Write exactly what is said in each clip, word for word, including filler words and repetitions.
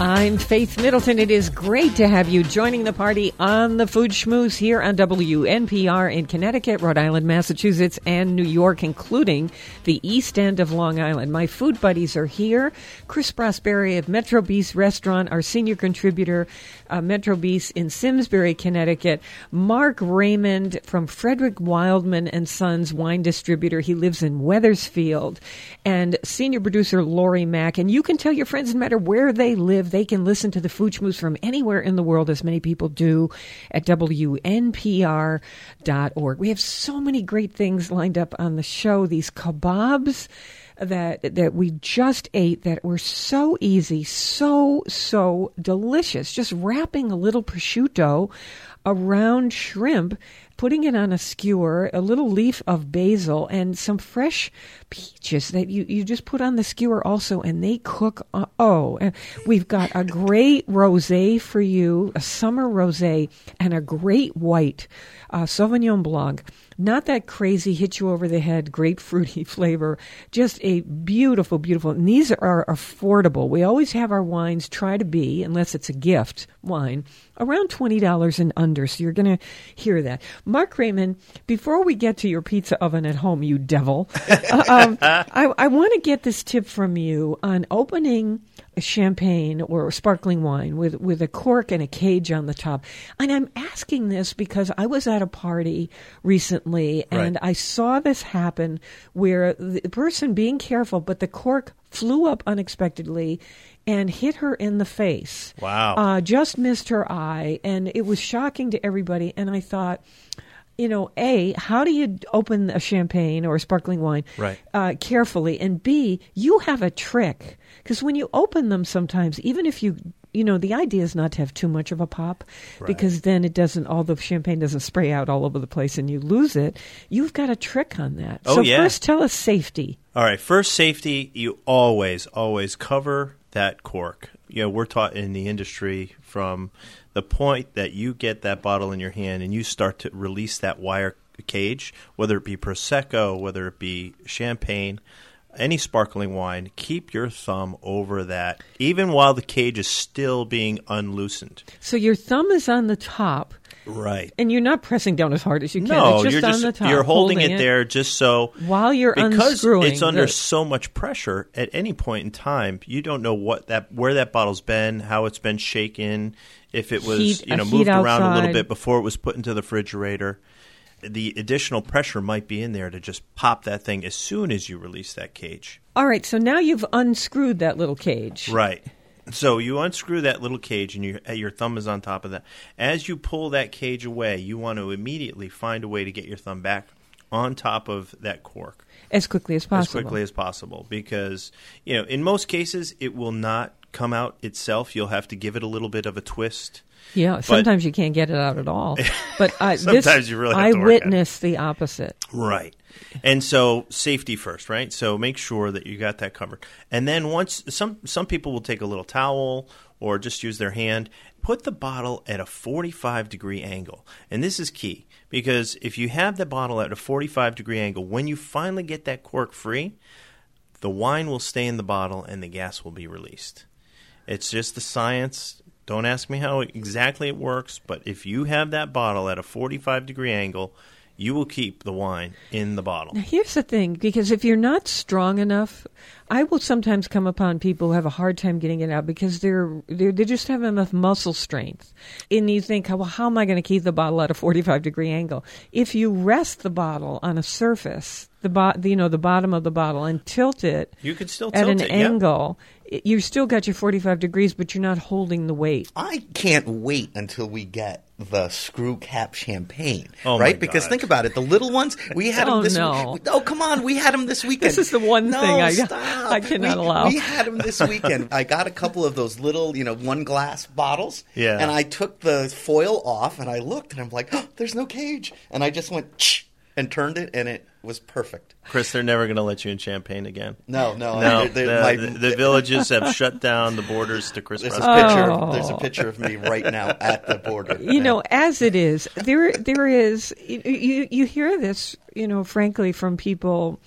I'm Faith Middleton. It is great to have you joining the party on the Food Schmooze here on W N P R in Connecticut, Rhode Island, Massachusetts, and New York, including the East End of Long Island. My food buddies are here. Chris Prosperi of Metro Bis Restaurant, our senior contributor, uh, Metro Bis in Simsbury, Connecticut. Mark Raymond from Frederick Wildman and Sons Wine Distributor. He lives in Wethersfield. And senior producer Lori Mack. And you can tell your friends, no matter where they live, they can listen to the Food Schmooze from anywhere in the world, as many people do, at W N P R dot org. We have so many great things lined up on the show. These kebabs that that we just ate that were so easy, so, so delicious. Just wrapping a little prosciutto around shrimp, putting it on a skewer, a little leaf of basil, and some fresh peaches that you, you just put on the skewer also, and they cook. Uh, oh, and we've got a great rosé for you, a summer rosé, and a great white uh, Sauvignon Blanc. Not that crazy, hit you over the head, great fruity flavor. Just a beautiful, beautiful. And these are affordable. We always have our wines try to be, unless it's a gift wine, around twenty dollars and under. So you're going to hear that. Mark Raymond, before we get to your pizza oven at home, you devil, uh, um, I, I want to get this tip from you on opening a champagne or a sparkling wine with, with a cork and a cage on the top. And I'm asking this because I was at a party recently and right. I saw this happen where the person being careful, but the cork flew up unexpectedly and hit her in the face. Wow. Uh, just missed her eye. And it was shocking to everybody. And I thought, you know, A, how do you open a champagne or a sparkling wine right. uh, carefully? And B, you have a trick. Because when you open them sometimes, even if you, you know, the idea is not to have too much of a pop right. because then it doesn't, all the champagne doesn't spray out all over the place and you lose it. You've got a trick on that. Oh, so yeah. first tell us safety. All right. First, safety, you always, always cover that cork. You know, we're taught in the industry from the point that you get that bottle in your hand and you start to release that wire cage, whether it be Prosecco, whether it be champagne, any sparkling wine, keep your thumb over that, even while the cage is still being unloosened. So your thumb is on the top. Right. And you're not pressing down as hard as you can. No, it's just you're just on the top, you're holding, holding it, it there just so while you're because unscrewing. It's under the, so much pressure at any point in time. You don't know what that where that bottle's been, how it's been shaken, if it was heat, you know heat moved outside. around a little bit before it was put into the refrigerator. The additional pressure might be in there to just pop that thing as soon as you release that cage. All right, so now you've unscrewed that little cage. Right. So you unscrew that little cage and you, your thumb is on top of that. As you pull that cage away, you want to immediately find a way to get your thumb back on top of that cork. As quickly as possible. As quickly as possible. Because, you know, in most cases, it will not come out itself. You'll have to give it a little bit of a twist. Yeah, sometimes but, you can't get it out at all. But uh, sometimes this, you really have I to work witnessed the opposite. Right. And so safety first, right? So make sure that you got that covered. And then once some some people will take a little towel or just use their hand, put the bottle at a forty-five degree angle. And this is key because if you have the bottle at a forty-five degree angle, when you finally get that cork free, the wine will stay in the bottle and the gas will be released. It's just the science. Don't ask me how exactly it works, but if you have that bottle at a forty-five degree angle, you will keep the wine in the bottle. Now, here's the thing, because if you're not strong enough, I will sometimes come upon people who have a hard time getting it out because they're, they're they just have enough muscle strength. And you think, well, how am I going to keep the bottle at a forty-five degree angle? If you rest the bottle on a surface, the bo- you know the bottom of the bottle, and tilt it, you can still at tilt an it, angle. Yep. You still got your forty-five degrees, but you're not holding the weight. I can't wait until we get the screw cap champagne, oh right? My Because God. think about it, the little ones, we had them oh, this no. week. Oh, come on, we had them this weekend. This is the one no, thing I, stop. I cannot we, allow. We had them this weekend. I got a couple of those little, you know, one glass bottles, yeah. and I took the foil off, and I looked, and I'm like, oh, there's no cage. And I just went, Ch! and turned it, and it was perfect. Chris, they're never going to let you in Champagne again. No, no. no they're, they're, the, my, the villages have shut down the borders to Chris. There's a, Prosperi. picture, oh. there's a picture of me right now at the border. You know, as it is, there there is, you, you, you hear this, you know, frankly, from people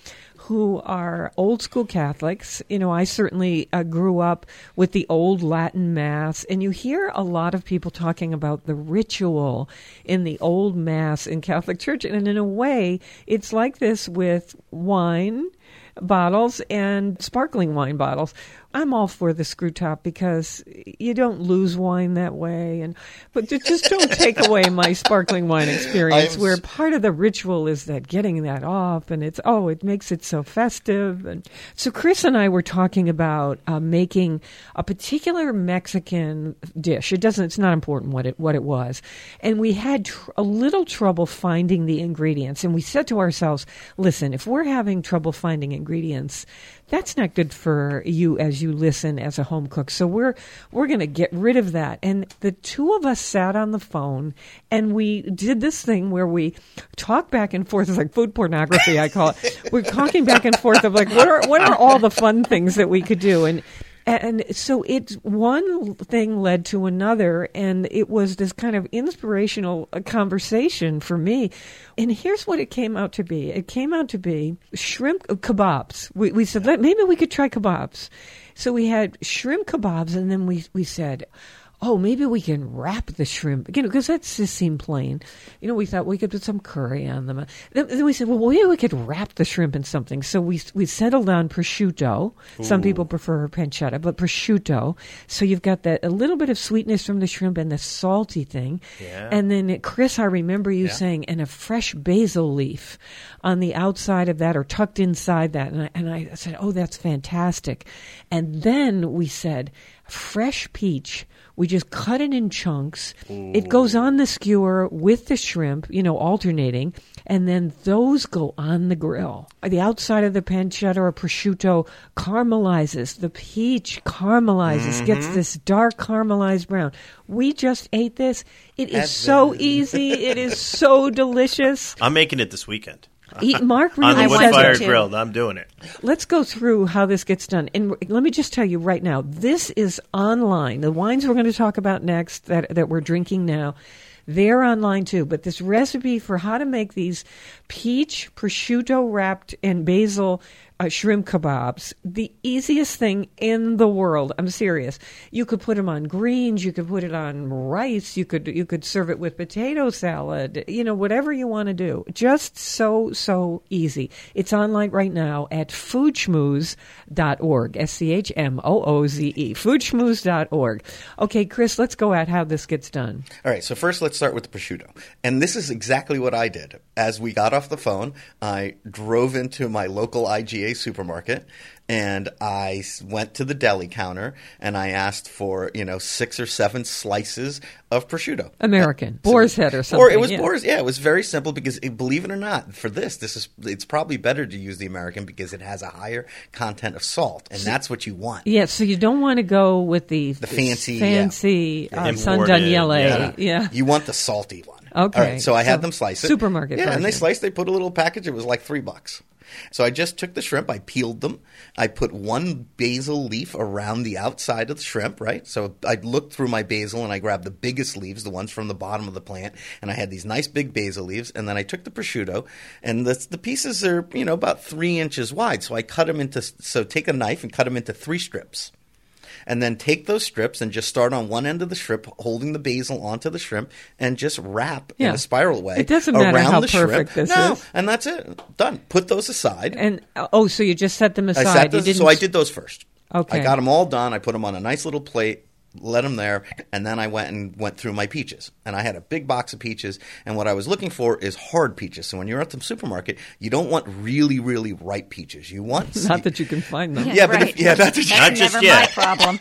who are old school Catholics. You know, I certainly uh, grew up with the old Latin Mass, and you hear a lot of people talking about the ritual in the old Mass in Catholic Church. And in a way, it's like this with wine bottles and sparkling wine bottles. I'm all for the screw top because you don't lose wine that way, and but just don't take away my sparkling wine experience, where part of the ritual is that getting that off, and it's oh, it makes it so festive. And so Chris and I were talking about uh, making a particular Mexican dish. It doesn't. It's not important what it what it was, and we had tr- a little trouble finding the ingredients. And we said to ourselves, "Listen, if we're having trouble finding ingredients, that's not good for you as you listen as a home cook. So we're we're going to get rid of that." And the two of us sat on the phone and we did this thing where we talk back and forth. It's like food pornography, I call it. We're talking back and forth of like, what are what are all the fun things that we could do? And And so it one thing led to another, and it was this kind of inspirational conversation for me. And here's what it came out to be. It came out to be shrimp kebabs. We, we said, Let, maybe we could try kebabs. So we had shrimp kebabs, and then we, we said, oh, maybe we can wrap the shrimp, you know, because that just seemed plain. You know, we thought we could put some curry on them. Then, then we said, well, maybe we could wrap the shrimp in something. So we we settled on prosciutto. Ooh. Some people prefer pancetta, but prosciutto. So you've got that a little bit of sweetness from the shrimp and the salty thing. Yeah. And then, Chris, I remember you yeah. saying, and a fresh basil leaf on the outside of that or tucked inside that. And I, and I said, oh, that's fantastic. And then we said, fresh peach. We just cut it in chunks. Ooh. It goes on the skewer with the shrimp, you know, alternating, and then those go on the grill. The outside of the pancetta or prosciutto caramelizes. The peach caramelizes, mm-hmm. gets this dark caramelized brown. We just ate this. It is so easy. It is so delicious. I'm making it this weekend. Eat, Mark really on the wood-fired grill. I'm doing it. Let's go through how this gets done. And let me just tell you right now, this is online. The wines we're going to talk about next that, that we're drinking now, they're online too. But this recipe for how to make these peach, prosciutto wrapped and basil uh, shrimp kebabs, the easiest thing in the world. I'm serious. You could put them on greens. You could put it on rice. You could you could serve it with potato salad. You know, whatever you want to do. Just so, so easy. It's online right now at food schmooze dot org. S C H M O O Z E. food schmooze dot org. Okay, Chris, let's go at how this gets done. All right, so first let's start with the prosciutto. And this is exactly what I did. As we got off the phone, I drove into my local I G A supermarket, and I went to the deli counter, and I asked for, you know, six or seven slices of prosciutto. American. So, boar's head or something. Or it was yeah. boar's, yeah, it was very simple because, it, believe it or not, for this, this is it's probably better to use the American because it has a higher content of salt, and that's what you want. Yeah, so you don't want to go with the, the fancy, fancy yeah. uh, San Daniele. Yeah. yeah. You want the salty one. Okay. All right, so I had so them slice it. Supermarket Yeah, version. and they sliced, they put a little package. It was like three bucks. So I just took the shrimp, I peeled them, I put one basil leaf around the outside of the shrimp, right? So I looked through my basil and I grabbed the biggest leaves, the ones from the bottom of the plant, and I had these nice big basil leaves, and then I took the prosciutto, and the, the pieces are, you know, about three inches wide. So I cut them into, so take a knife and cut them into three strips. And then take those strips and just start on one end of the strip, holding the basil onto the shrimp, and just wrap yeah. in a spiral way it doesn't around matter how the perfect shrimp. this no, is. And that's it. Done. Put those aside. And oh, so you just set them aside. I set those, you didn't... So I did those first. Okay. I got them all done. I put them on a nice little plate, let them there, and then I went and went through my peaches. And I had a big box of peaches, and what I was looking for is hard peaches. So when you're at the supermarket, you don't want really, really ripe peaches. You want not that you can find them. Yeah, yeah right. but if, yeah, not, that you, not just never yet. my problem.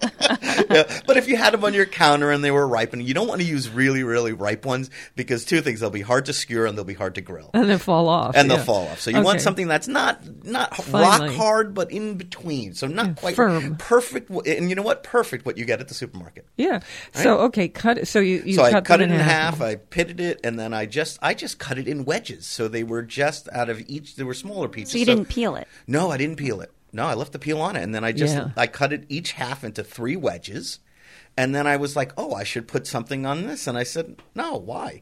yeah, but if you had them on your counter and they were ripe, and you don't want to use really, really ripe ones because two things: they'll be hard to skewer and they'll be hard to grill, and they'll fall off, and yeah. they'll fall off. So you okay. want something that's not not Finally. rock hard, but in between. So not quite firm, perfect. And you know what? Perfect what you get at the supermarket. Yeah. Right? So okay, cut it. So you, you so cut I cut it in in half. half. I pitted it, and then I just I just cut it in wedges. So they were just out of each. They were smaller pieces. So you so, didn't peel it? No, I didn't peel it. No, I left the peel on it, and then I just Yeah. I cut it each half into three wedges, and then I was like, oh, I should put something on this, and I said, no, why?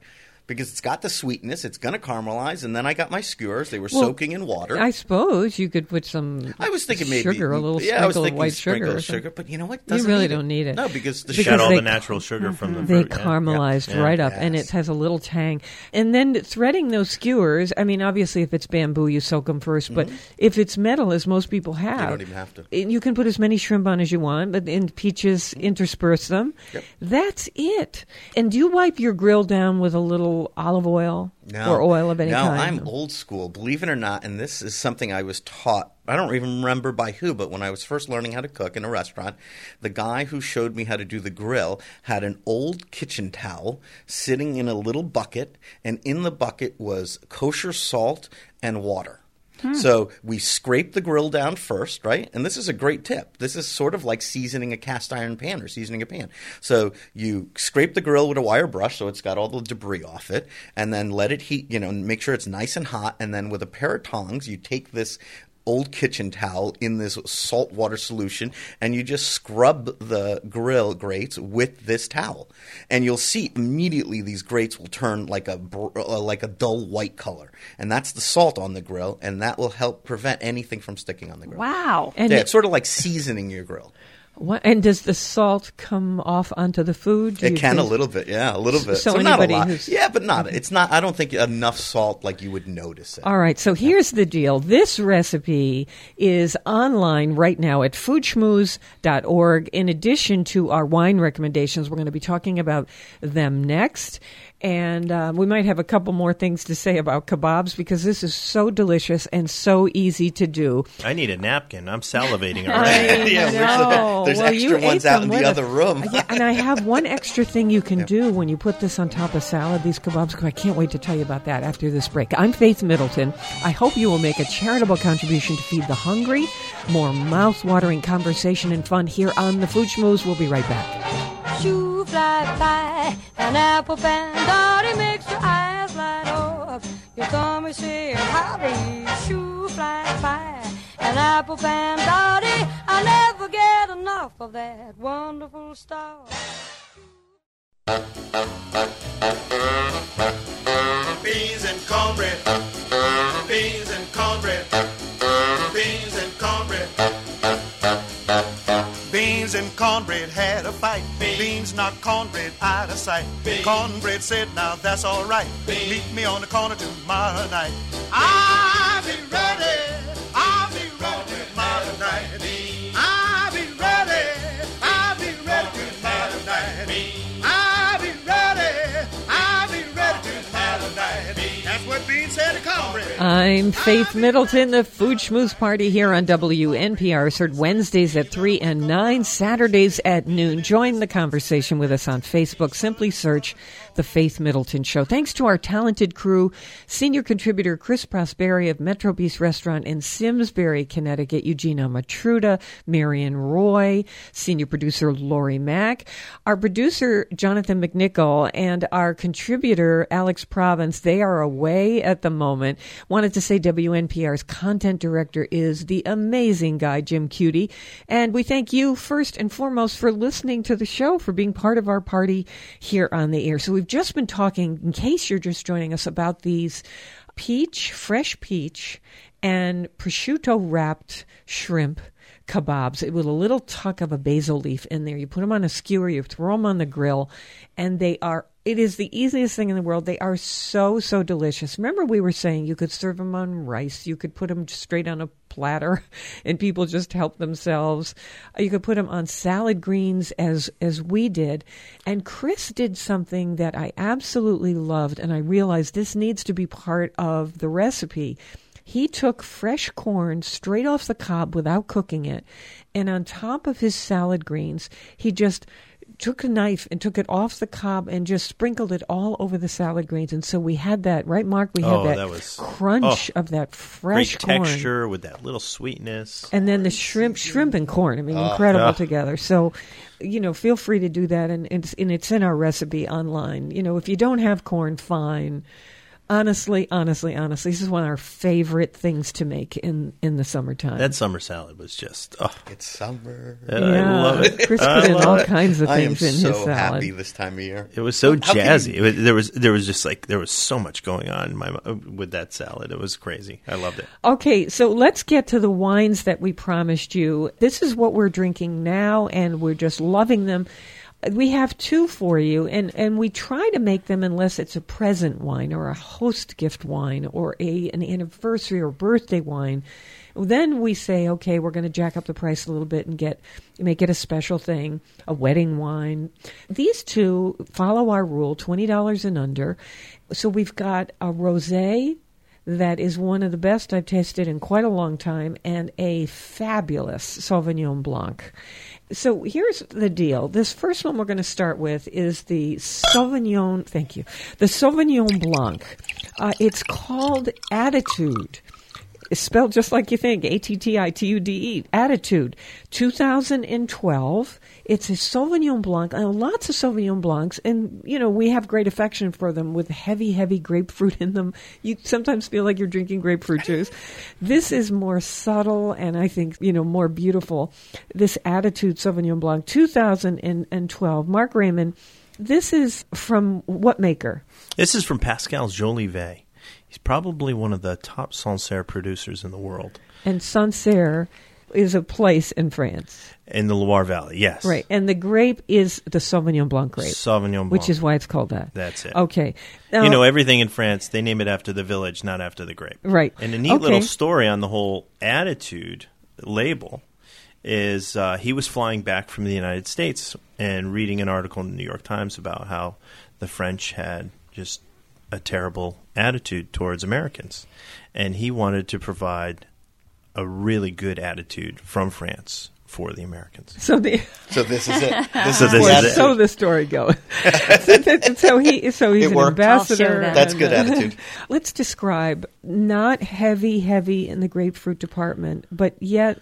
because it's got the sweetness. It's going to caramelize. And then I got my skewers. They were Well, soaking in water. I suppose you could put some I was thinking maybe sugar, a little yeah, I was sprinkle of thinking white sprinkle sugar. or of sugar, something. but you know what? You Doesn't really need don't need it. No, because the Because Got all they- the natural sugar from the They fruit. yeah. caramelized Yeah. right up, and Yes. it has a little tang. And then threading those skewers, I mean, obviously, if it's bamboo, you soak them first. But if it's metal, as most people have, You don't even have to. you can put as many shrimp on as you want, but in peaches, intersperse them. Yep. That's it. And do you wipe your grill down with a little olive oil No. or oil of any no, kind? I'm old school, believe it or not, and this is something I was taught. I don't even remember by who, but when I was first learning how to cook in a restaurant, the guy who showed me how to do the grill had an old kitchen towel sitting in a little bucket, and in the bucket was kosher salt and water. So we scrape the grill down first, right? And this is a great tip. This is sort of like seasoning a cast iron pan or seasoning a pan. So you scrape the grill with a wire brush so it's got all the debris off it, and then let it heat, you know, make sure it's nice and hot. And then with a pair of tongs, you take this old kitchen towel in this salt water solution, and you just scrub the grill grates with this towel, and you'll see immediately these grates will turn like a br- uh, like a dull white color, and that's the salt on the grill, and that will help prevent anything from sticking on the grill. Wow. And Yeah, it- it's sort of like seasoning your grill. What, and does the salt come off onto the food? Do It you can a think- little bit, yeah, a little bit. So not a anybody lot. who's- Yeah, but not. It's not. I don't think enough salt like you would notice it. All right, so here's the deal. This recipe is online right now at food schmooze dot org. In addition to our wine recommendations, we're going to be talking about them next. And uh, we might have a couple more things to say about kebabs because this is so delicious and so easy to do. I need a napkin. I'm salivating I already. Yeah, there's a- know. there's Well, you extra ones ate out them in the with us. other room. Yeah, and I have one extra thing you can do when you put this on top of salad, these kebabs. I can't wait to tell you about that after this break. I'm Faith Middleton. I hope you will make a charitable contribution to feed the hungry. More mouth-watering conversation and fun here on the Food Schmooze. We'll be right back. Shoe fly pie, an apple bandari makes your eyes light up. Your tummy say howdy. Shoe fly pie, an apple bandari. I never get enough of that wonderful stuff. Beans and cornbread, beans and cornbread, beans and cornbread. Beans and cornbread had a fight. Beans knocked cornbread out of sight. Cornbread said, now that's all right. Meet me on the corner tomorrow night. I'll be ready. I'll be ready tomorrow night. I'll be ready. I'll be ready tomorrow night. I'll be ready. I'll be ready tomorrow night. That's what Beans said to cornbread. I'm Faith Middleton. The Food Schmooze Party here on W N P R is heard Wednesdays at three and nine, Saturdays at noon. Join the conversation with us on Facebook. Simply search The Faith Middleton Show. Thanks to our talented crew, senior contributor Chris Prosperi of Metro Beast Restaurant in Simsbury, Connecticut, Eugenia Matruda, Marion Roy, senior producer Lori Mack, our producer Jonathan McNichol, and our contributor Alex Province. They are away at the moment. Wanted to say W N P R's content director is the amazing guy, Jim Cutie. And we thank you first and foremost for listening to the show, for being part of our party here on the air. So we've just been talking, in case you're just joining us, about these peach, fresh peach, and prosciutto wrapped shrimp kebabs with a little tuck of a basil leaf in there. You put them on a skewer, you throw them on the grill, and they are, it is the easiest thing in the world. They are so, so delicious. Remember we were saying you could serve them on rice. You could put them straight on a platter and people just help themselves. You could put them on salad greens as, as we did. And Chris did something that I absolutely loved, and I realized this needs to be part of the recipe. He took fresh corn straight off the cob without cooking it, and on top of his salad greens, he just took a knife and took it off the cob and just sprinkled it all over the salad greens. And so we had that, right, Mark? We had Oh, that, that was- crunch oh, of that fresh Great corn. texture with that little sweetness. And then the shrimp, shrimp and corn. I mean, incredible yeah. together. So, you know, feel free to do that, and it's, and it's in our recipe online. You know, if you don't have corn, fine. honestly, honestly, honestly, this is one of our favorite things to make in, in the summertime. That summer salad was just, oh, It's summer. I yeah. love it. Chris I put in love all it. kinds of I am things in so his salad. happy this time of year. It was so How can jazzy. you- It was- there was there was just like there was so much going on in my with that salad. It was crazy. I loved it. Okay, so let's get to the wines that we promised you. This is what we're drinking now, and we're just loving them. We have two for you, and, and we try to make them unless it's a present wine or a host gift wine or a an anniversary or birthday wine. Then we say, okay, we're going to jack up the price a little bit and get make it a special thing, a wedding wine. These two follow our rule, twenty dollars and under. So we've got a rosé that is one of the best I've tasted in quite a long time, and a fabulous Sauvignon Blanc. So here's the deal. This first one we're going to start with is the Sauvignon, thank you, the Sauvignon Blanc. Uh, it's called Attitude. It's spelled just like you think, A T T I T U D E, Attitude. two thousand twelve. It's a Sauvignon Blanc, and lots of Sauvignon Blancs, and, you know, we have great affection for them with heavy, heavy grapefruit in them. You sometimes feel like you're drinking grapefruit juice. This is more subtle and I think, you know, more beautiful. This Attitude Sauvignon Blanc, two thousand twelve. Mark Raymond, this is from what maker? This is from Pascal Jolivet. He's probably one of the top Sancerre producers in the world. And Sancerre is a place in France. In the Loire Valley, yes. Right. And the grape is the Sauvignon Blanc grape. Sauvignon Blanc. Which is why it's called that. That's it. Okay. Now, you know, everything in France, they name it after the village, not after the grape. Right. And a neat Okay. little story on the whole Attitude label is uh, he was flying back from the United States and reading an article in the New York Times about how the French had just a terrible attitude towards Americans. And he wanted to provide a really good attitude from France for the Americans. So the So this is it. This So is this the is attitude. it. so the story goes. so, that- so he so he's It an worked. ambassador. I'll show that. That's good and, uh, attitude. Let's describe not heavy, heavy in the grapefruit department, but yet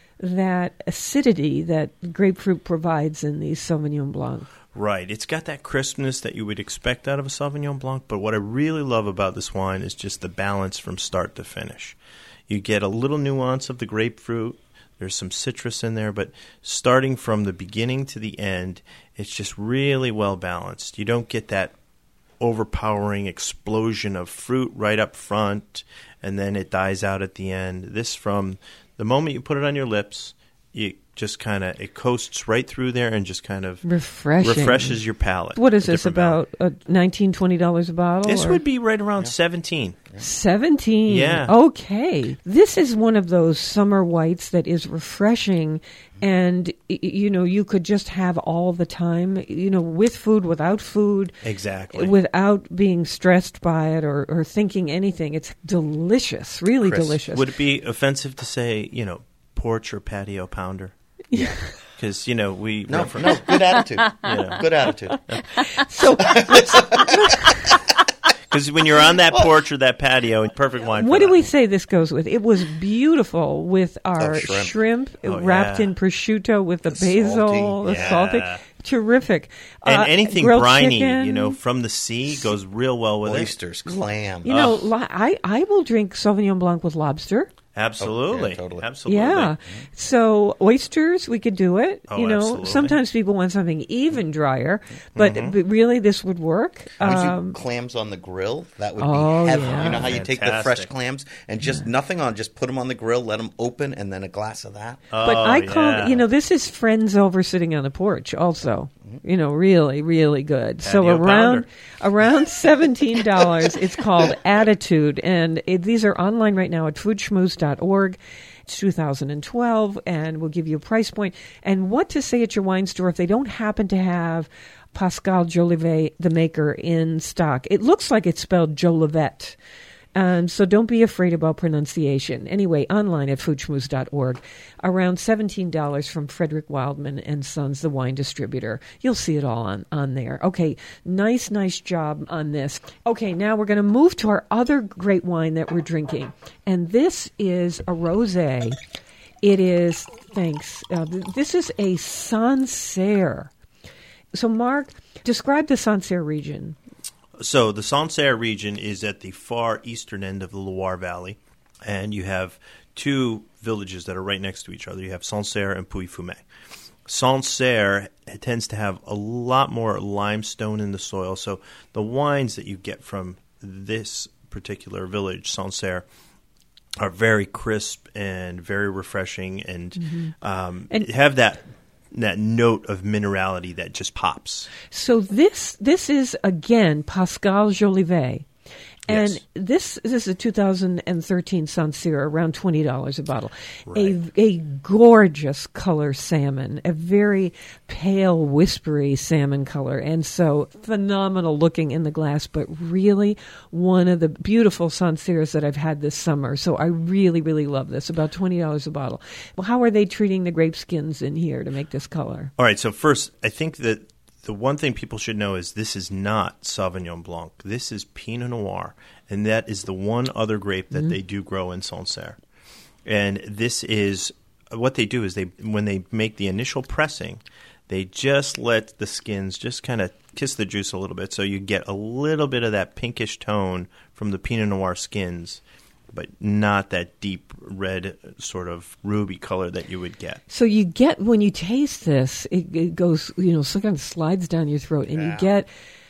that acidity that grapefruit provides in these Sauvignon Blanc. Right. It's got that crispness that you would expect out of a Sauvignon Blanc, but what I really love about this wine is just the balance from start to finish. You get a little nuance of the grapefruit. There's some citrus in there, but starting from the beginning to the end, it's just really well balanced. You don't get that overpowering explosion of fruit right up front, and then it dies out at the end. This, from the moment you put it on your lips, you just kind of, it coasts right through there and just kind of Refreshing. refreshes your palate. What is A this, different about uh, nineteen dollars, twenty dollars a bottle? This or? would be right around seventeen. seventeen. Yeah. Okay. This is one of those summer whites that is refreshing, and, y- you know, you could just have all the time, you know, with food, without food. Exactly. Without being stressed by it or, or thinking anything. It's delicious, really Crisp. delicious. Would it be offensive to say, you know, porch or patio pounder? Yeah. Because, you know, we No, refer- no, good attitude. Yeah. Good attitude. So Because when you're on that porch or that patio, perfect wine. what for do we that. say this goes with? It was beautiful with our Oh, shrimp. shrimp, Oh, wrapped yeah. in prosciutto with the, The basil, salty. the Yeah. salty. Terrific. And Uh, anything grilled briny, chicken. you know, from the sea goes real well with Oysters, clam. You know, li- I, I will drink Sauvignon Blanc with lobster. it. Absolutely. Oh, yeah, totally. Absolutely. Yeah. So oysters, we could do it. Oh, you know, absolutely. sometimes people want something even drier, but, but really this would work. Honestly, Um, clams on the grill, that would oh, be heaven. yeah. You know how you take the fresh Fantastic. clams and just nothing on, just put them on the grill, let them open, and then a glass of that. but Oh, I call yeah. you know, this is friends over sitting on the porch also. You know, really, really good. so Patio around pounder. around seventeen dollars. It's called Attitude, and it, these are online right now at food schmooze dot org. It's two thousand twelve, and we'll give you a price point and what to say at your wine store if they don't happen to have Pascal Jolivet, the maker, in stock. It looks like it's spelled Jolivet. Um, so don't be afraid about pronunciation. Anyway, online at food schmooze dot org, around seventeen dollars from Frederick Wildman and Sons, the wine distributor. You'll see it all on, on there. Okay, nice, nice job on this. Okay, now we're going to move to our other great wine that we're drinking. And this is a rosé. It is, thanks, uh, th- this is a Sancerre. So, Mark, describe the Sancerre region. So the Sancerre region is at the far eastern end of the Loire Valley, and you have two villages that are right next to each other. You have Sancerre and Pouilly-Fumé. Sancerre tends to have a lot more limestone in the soil, so the wines that you get from this particular village, Sancerre, are very crisp and very refreshing, and, mm-hmm. um, and have that that note of minerality that just pops. So this this is again Pascal Jolivet. And yes. this, this is a two thousand thirteen Sancerre, around twenty dollars a bottle. Right. A, a gorgeous color salmon, a very pale, whispery salmon color, and so phenomenal looking in the glass, but really one of the beautiful Sancerres that I've had this summer. So I really, really love this, about twenty dollars a bottle. Well, how are they treating the grape skins in here to make this color? All right, so first, I think that the one thing people should know is this is not Sauvignon Blanc. This is Pinot Noir, and that is the one other grape that mm-hmm. they do grow in Sancerre. And this is what they do is they when they make the initial pressing, they just let the skins just kind of kiss the juice a little bit, so you get a little bit of that pinkish tone from the Pinot Noir skins, but not that deep red sort of ruby color that you would get. So you get, when you taste this, it, it goes, you know, kind of slides down your throat, and yeah. you get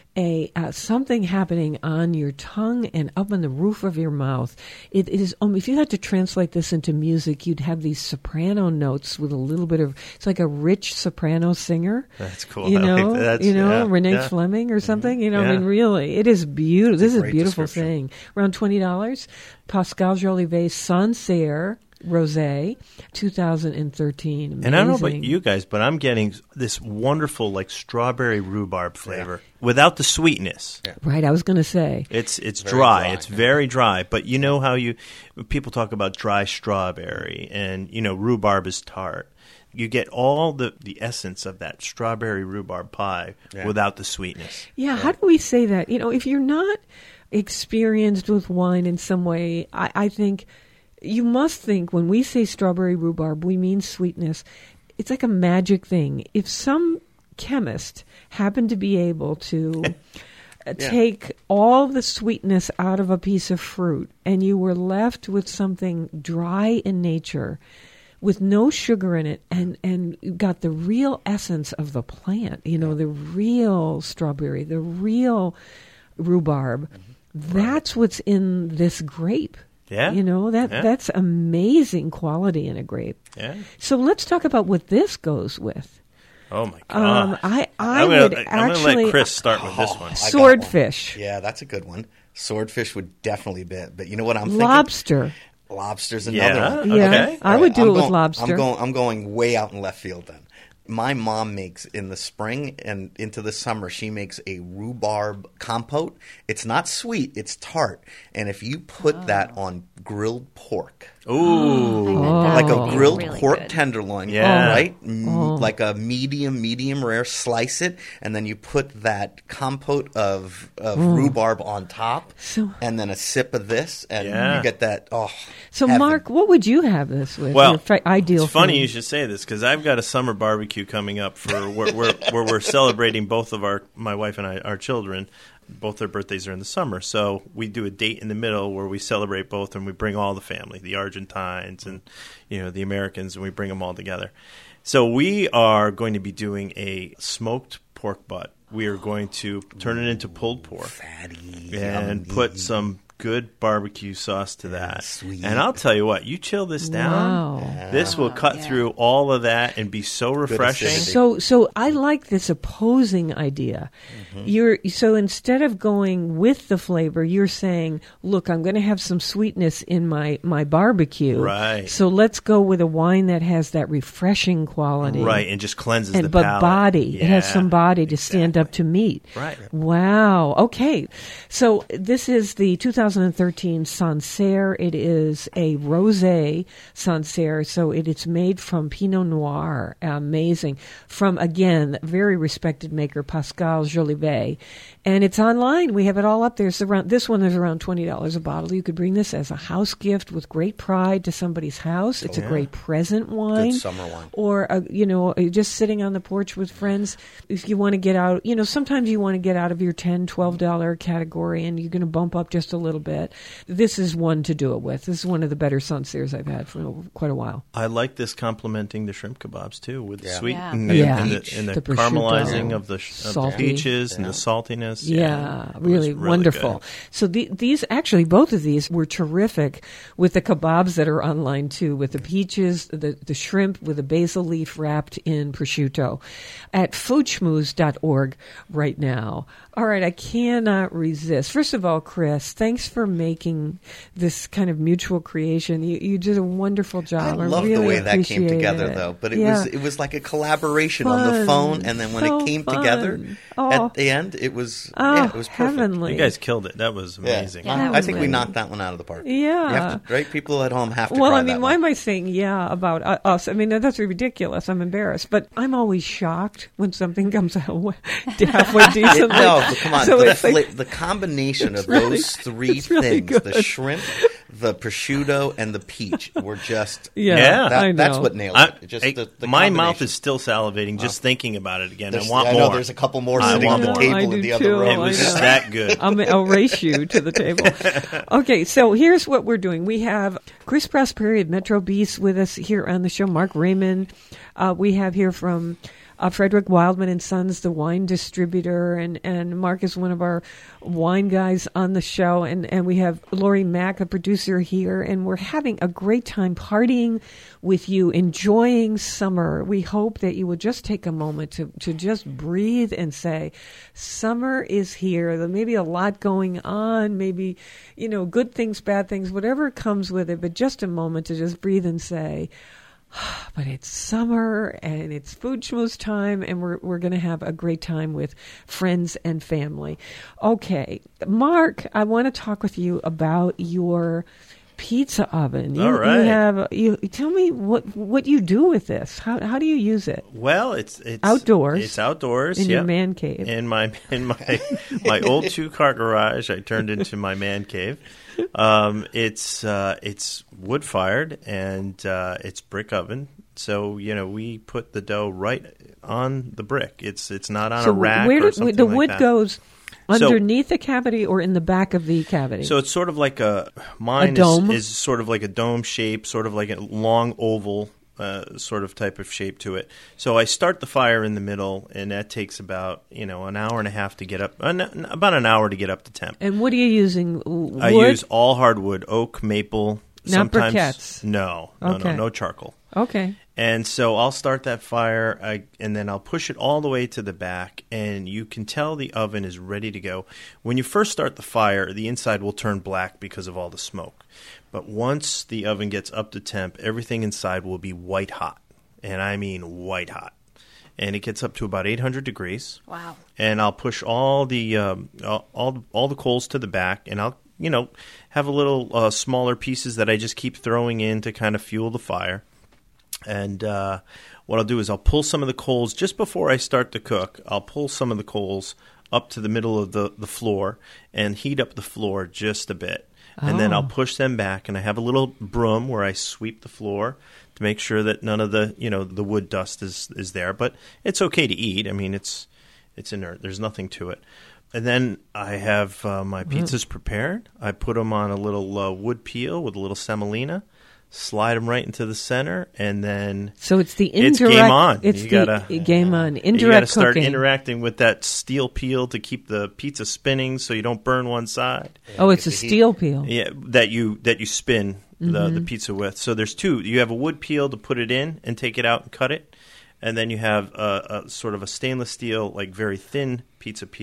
a uh, something happening on your tongue and up on the roof of your mouth. It, it is, um, if you had to translate this into music, you'd have these soprano notes with a little bit of, it's like a rich soprano singer. That's cool. You I know, like that. you know, yeah, Renee yeah. Fleming or something. You know, Yeah. I mean, really, it is beautiful. This is a great beautiful description. thing. Around twenty dollars. Pascal Jolivet Sancerre Rosé, two thousand thirteen. Amazing. And I don't know about you guys, but I'm getting this wonderful, like, strawberry rhubarb flavor without the sweetness. Yeah. Right, I was going to say. It's it's Very dry. dry, It's yeah. very dry. But you know how you people talk about dry strawberry, and you know rhubarb is tart. You get all the, the essence of that strawberry rhubarb pie Yeah. without the sweetness. Yeah, how do we say that? You know, if you're not experienced with wine in some way, I, I think you must think when we say strawberry rhubarb, we mean sweetness. It's like a magic thing. If some chemist happened to be able to Yeah. take all the sweetness out of a piece of fruit and you were left with something dry in nature with no sugar in it, and, and you got the real essence of the plant, you know, the real strawberry, the real rhubarb, mm-hmm. that's what's in this grape. Yeah. You know, that Yeah. that's amazing quality in a grape. Yeah. So let's talk about what this goes with. Oh my god. Um, I, I I'm gonna, would I'm actually... gonna let Chris start with this one. I got Swordfish. one. Yeah, that's a good one. Swordfish would definitely be, but you know what I'm thinking? Lobster. Lobster's another Yeah. one. Yeah, Okay. I All would right, do I'm it with going- lobster. I'm going. I'm going way out in left field then. My mom makes in the spring and into the summer. She makes a rhubarb compote. It's not sweet; it's tart. And if you put Oh. that on grilled pork, Ooh. like a Oh. grilled Really pork good. tenderloin, Yeah. right? M- Like a medium, medium rare. Slice it, and then you put that compote of, of rhubarb on top, So- and then a sip of this, and Yeah. you get that. Oh, So, heaven. Mark, what would you have this with? Well, Your fa- ideal it's funny thing? you should say this because I've got a summer barbecue coming up for where, where, where we're celebrating both of our my wife and I our children. Both their birthdays are in the summer, so we do a date in the middle where we celebrate both, and we bring all the family, the Argentines and you know the Americans, and we bring them all together. So we are going to be doing a smoked pork butt. We are going to turn it into pulled pork fatty and yummy. put some good barbecue sauce to that. sweet. And I'll tell you what, you chill this down, Wow. this will cut yeah. through all of that and be so refreshing. acidity. So, so I like this opposing idea. Mm-hmm. You're so instead of going with the flavor, you're saying, "Look, I'm going to have some sweetness in my my barbecue. Right. So let's go with a wine that has that refreshing quality, Right, and just cleanses And the but palate. body, it has Yeah. some body to stand up to meat. Right. Wow. Okay. So this is the two thousand thousand thirteen Sancerre. It is a rosé Sancerre, so it, it's made from Pinot Noir. Amazing. From, again, very respected maker Pascal Jolivet. And it's online. We have it all up there. It's around, this one is around twenty dollars a bottle. You could bring this as a house gift with great pride to somebody's house. It's Oh, a yeah. great present wine. Good summer wine. Or, uh, you know, just sitting on the porch with friends. If you want to get out, you know, sometimes you want to get out of your ten dollars, twelve dollars category and you're going to bump up just a little bit. This is one to do it with. This is one of the better Sancerres I've had for quite a while. I like this complementing the shrimp kebabs too, with the Yeah. sweet Yeah. and, the, Yeah. and the, and the, The prosciutto. caramelizing of the, sh- of the Salty. peaches and Yeah. the saltiness. Yeah, it was really, wonderful. good. So the, these, actually, both of these were terrific with the kebabs that are online too, with the peaches, the, the shrimp with a basil leaf wrapped in prosciutto at food schmooze dot org right now. All right, I cannot resist. First of all, Chris, thanks for making this kind of mutual creation. You, you did a wonderful I job. love really the way that came appreciate together, it. though. But it Yeah. was it was like a collaboration on Fun. the phone, and then when So it came fun. together Oh. at the end, it was Oh, yeah, it was perfect. heavenly. You guys killed it. That was Yeah. amazing. Yeah. I think we Heavenly. knocked that one out of the park. Yeah. You have to, right? People at home have to. Well, try I mean, that why one. am I saying yeah about uh, us? I mean, that's ridiculous. I'm embarrassed, but I'm always shocked when something comes out halfway decently. No, but come on. So the, it's like- fla- the combination It's of really- those three it's really things, the good. shrimp, the prosciutto, and the peach, were just. yeah, Yeah. That, I know. that's what nailed I, it. Just I- the, the my mouth combination. is still salivating just thinking about it again. There's- I want I more. know there's a couple more I sitting want on the more. table I in do the other too. room. It was I just know. that good. I'm, I'll race you to the table. Okay, so here's what we're doing. We have Chris Prosperi of Metro Beast with us here on the show. Mark Raymond. Uh, we have here from uh, Frederick Wildman and Sons, the wine distributor, and, and Mark is one of our wine guys on the show. And, and we have Lori Mack, the producer here, and we're having a great time partying with you, enjoying summer. We hope that you will just take a moment to, to just breathe and say, summer is here. There may be a lot going on, maybe, you know, good things, bad things, whatever comes with it, but just a moment to just breathe and say, but it's summer and it's food schmooze time, and we're we're going to have a great time with friends and family. Okay, Mark, I want to talk with you about your pizza oven. You, All right. you have you tell me what what you do with this. How how do you use it? Well, it's it's Outdoors. It's outdoors In your yep. man cave. In my in my my old two car garage, I turned into my man cave. Um, it's uh, it's wood fired and uh, it's brick oven. So you know we put the dough right on the brick. It's it's not on so a rack where or did something the like wood that. goes? So- Underneath the cavity or in the back of the cavity? So it's sort of like a mine A dome? Is, is sort of like a dome shape, sort of like a long oval uh, sort of type of shape to it. So I start the fire in the middle, and that takes about you know an hour and a half to get up, uh, n- about an hour to get up to temp. and what are you using? W- I wood? use all hardwood, oak, maple. Not sometimes, briquettes? No, no, Okay. no, no charcoal. Okay. And so I'll start that fire, I, and then I'll push it all the way to the back, and you can tell the oven is ready to go. When you first start the fire, the inside will turn black because of all the smoke. But once the oven gets up to temp, everything inside will be white hot, and I mean white hot. And it gets up to about eight hundred degrees. Wow. And I'll push all the um, all, all all the coals to the back, and I'll you know have a little uh, smaller pieces that I just keep throwing in to kind of fuel the fire. And uh, what I'll do is I'll pull some of the coals just before I start to cook. I'll pull some of the coals up to the middle of the, the floor and heat up the floor just a bit. And then Oh. I'll push them back, and I have a little broom where I sweep the floor to make sure that none of the you know the wood dust is, is there. But it's okay to eat. I mean, it's it's inert. There's nothing to it. And then I have uh, my pizzas prepared. I put them on a little uh, wood peel with a little semolina, slide them right into the center, and then So it's the It's indirect. game on. It's You the gotta- game on. you Indirect got to start cooking. interacting with that steel peel to keep the pizza spinning so you don't burn one side. oh, it's a Get the heat. steel peel. Yeah, that you that you spin the, Mm-hmm. the pizza with. So there's two. You have a wood peel to put it in and take it out and cut it, and then you have a, a sort of a stainless steel, like very thin pizza peel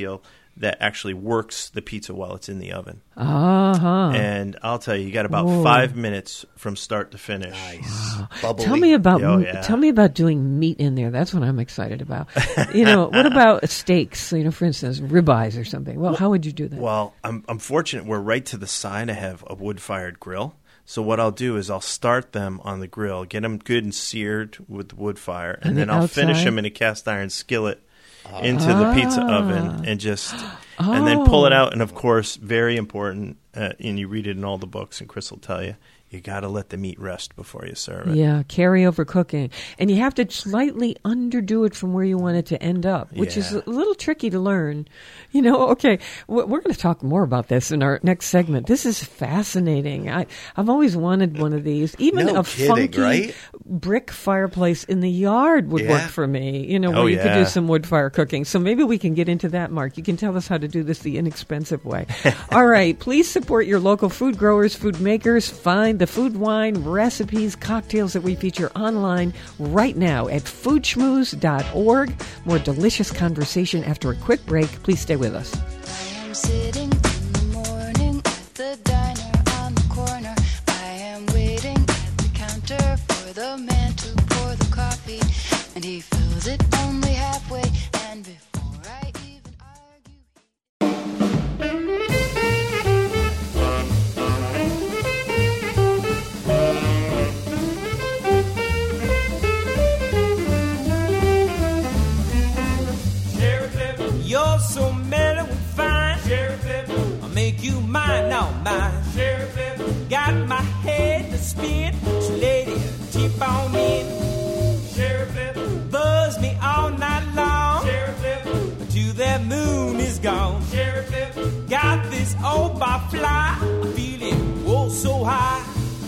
that actually works the pizza while it's in the oven. Uh-huh. And I'll tell you, you got about Whoa. five minutes from start to finish. Nice. Bubbly. Tell me about Oh, yeah. tell me about doing meat in there. That's what I'm excited about. You know, what about steaks? You know, for instance, ribeyes or something. Well, how would you do that? Well, I'm, I'm fortunate we're right to the side. I have a wood-fired grill. So what I'll do is I'll start them on the grill, get them good and seared with the wood fire, and, And then the I'll outside? finish them in a cast iron skillet into the pizza Ah. oven, and just and then pull it out. And of course, very important, uh, and you read it in all the books, and Chris will tell you, you got to let the meat rest before you serve it. Yeah, carryover cooking. And you have to slightly underdo it from where you want it to end up, which is Yeah. a little tricky to learn. You know, okay, we're going to talk more about this in our next segment. This is fascinating. I, I've always wanted one of these. Even No a kidding, funky right? brick fireplace in the yard would Yeah. work for me, you know, where Oh, you could yeah. do some wood fire cooking. So maybe we can get into that, Mark. You can tell us how to do this the inexpensive way. All right, please support your local food growers, food makers. Find the food, wine, recipes, cocktails that we feature online right now at food schmooze dot org. More delicious conversation after a quick break. Please stay with us. I am sitting in the morning at the diner on the corner. I am waiting at the counter for the man to pour the coffee, and he fills it only halfway. And before I even argue, You're so mellow and fine. Sheriff Lip, I'll make you mine, now mine. Sheriff Lip, got my head to spin. So lady, tip on in. Sheriff Lip, buzz me all night long. Sheriff Lip, till that moon is gone. Sheriff Lip, got this old barfly. I'm feeling whoa so high.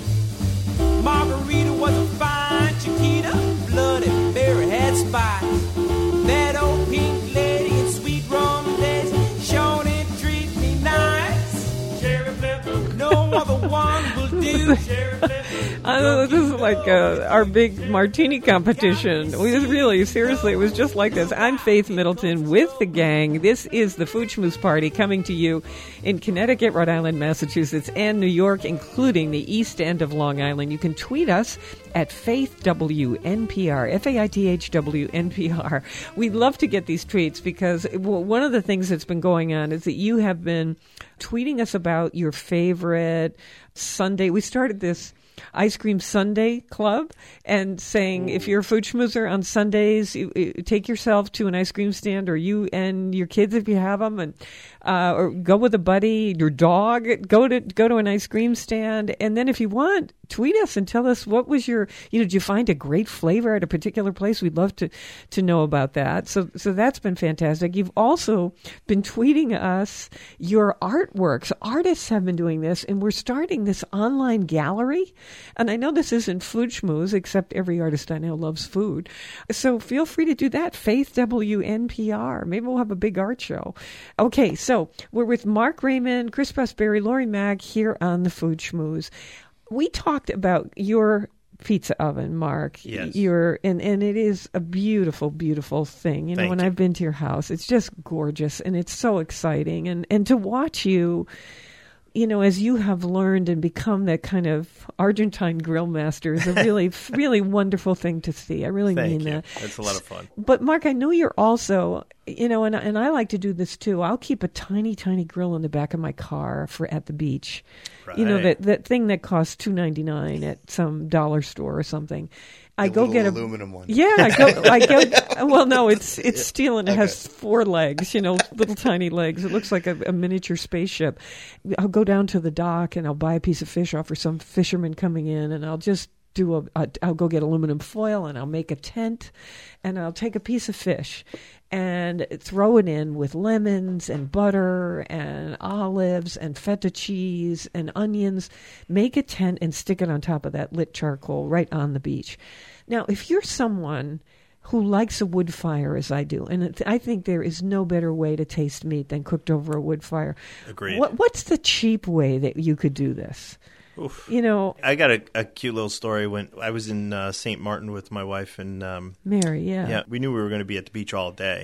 Margarita was a fine Chiquita. Bloody Mary had spice. That old pink lady and sweet rum days sure did treat me nice. Cherry Flip, no other one will do. Cherry Flip. I don't know, this is like uh, our big martini competition. We was really, seriously, it was just like this. I'm Faith Middleton with the gang. This is the Food Schmooze Party coming to you in Connecticut, Rhode Island, Massachusetts, and New York, including the East End of Long Island. You can tweet us at Faith W N P R, F A I T H W N P R. We'd love to get these tweets because one of the things that's been going on is that you have been tweeting us about your favorite Sunday. We started this Ice Cream Sunday Club and saying if you're a food schmoozer on Sundays, you, you take yourself to an ice cream stand, or you and your kids if you have them, and uh, or go with a buddy, your dog, go to go to an ice cream stand, and then if you want, tweet us and tell us what was your, you know, did you find a great flavor at a particular place? We'd love to to know about that. So so that's been fantastic. You've also been tweeting us your artworks. Artists have been doing this, and we're starting this online gallery. And I know this isn't Food Schmooze, except every artist I know loves food. So feel free to do that. Faith W N P R. Maybe we'll have a big art show. Okay, so we're with Mark Raymond, Chris Prosperi, Lori Mack here on the Food Schmooze. We talked about your pizza oven, Mark. Yes. Your and, and it is a beautiful, beautiful thing. You know, Thank when you. I've been to your house, it's just gorgeous and it's so exciting. And, and to watch you, you know, as you have learned and become that kind of Argentine grill master is a really, really wonderful thing to see. I really Thank mean you. that. That's a lot of fun. But Mark, I know you're also, you know, and and I like to do this too. I'll keep a tiny, tiny grill in the back of my car for at the beach. You know, Right. that that thing that costs two ninety-nine at some dollar store or something. I The go little get a aluminum one. Yeah, I go. I go. Well, no, it's it's steel and it has four legs. You know, little tiny legs. It looks like a, a miniature spaceship. I'll go down to the dock and I'll buy a piece of fish off for some fisherman coming in, and I'll just do a, a. I'll go get aluminum foil and I'll make a tent, and I'll take a piece of fish and throw it in with lemons and butter and olives and feta cheese and onions. Make a tent and stick it on top of that lit charcoal right on the beach. Now, if you're someone who likes a wood fire as I do, and it, I think there is no better way to taste meat than cooked over a wood fire. Agreed. What, what's the cheap way that you could do this? Oof. You know, I got a, a cute little story. When I was in uh, Saint Martin with my wife, and um, Mary, yeah. yeah, we knew we were going to be at the beach all day.